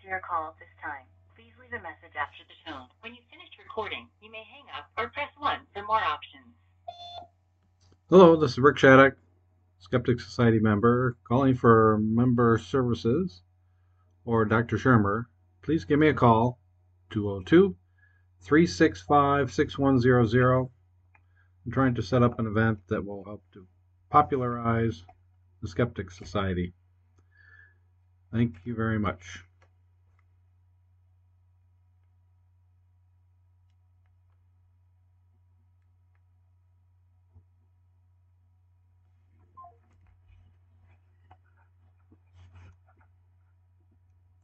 your call at this time. Please leave a message after the tone. When you've finished recording, you may hang up or press 1 for more options. Hello, this is Rick Shattuck, Skeptic Society member, calling for member services or Dr. Shermer. Please give me a call, 202-365-6100. I'm trying to set up an event that will help to popularize the Skeptic Society. Thank you very much.